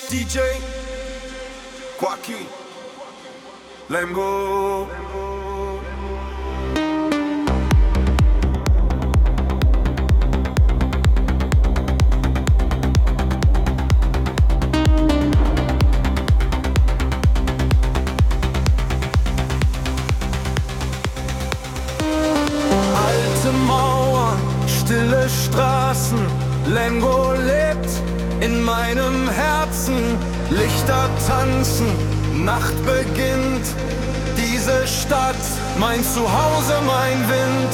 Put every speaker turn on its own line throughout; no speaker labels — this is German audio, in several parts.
DJ Quacky Lemgo. Alte Mauern, stille Straßen, Lemgo lebt in meinem Herzen. Lichter tanzen, Nacht beginnt. Diese Stadt, mein Zuhause, mein Wind.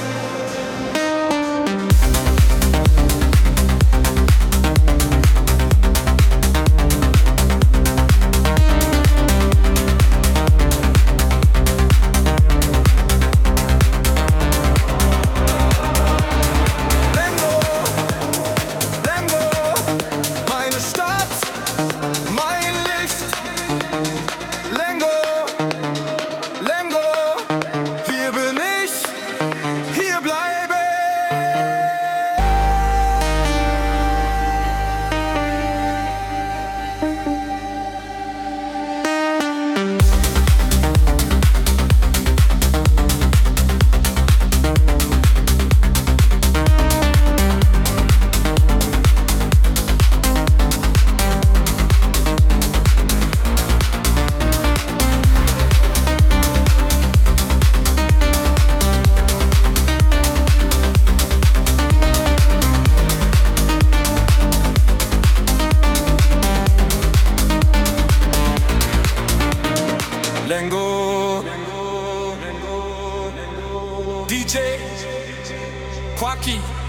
Lemgo, DJ Quacky.